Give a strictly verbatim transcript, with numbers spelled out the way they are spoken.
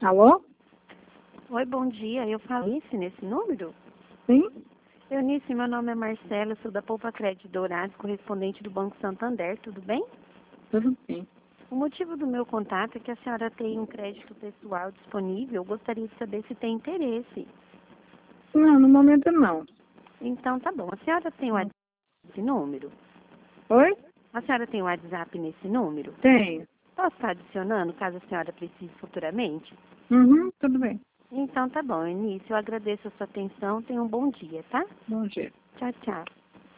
Alô? Oi, bom dia. Eu falo Eunice nesse número? Sim? Eunice, meu nome é Marcela, sou da Poupa Crédito Dourados, correspondente do Banco Santander, tudo bem? Tudo bem. O motivo do meu contato é que a senhora tem um crédito pessoal disponível. Eu gostaria de saber se tem interesse. Não, no momento não. Então, tá bom. A senhora tem o WhatsApp nesse número? Oi? A senhora tem o WhatsApp nesse número? Tenho. Posso estar adicionando, caso a senhora precise futuramente? Uhum, tudo bem. Então, tá bom, Eunice. Eu agradeço a sua atenção. Tenha um bom dia, tá? Bom dia. Tchau, tchau.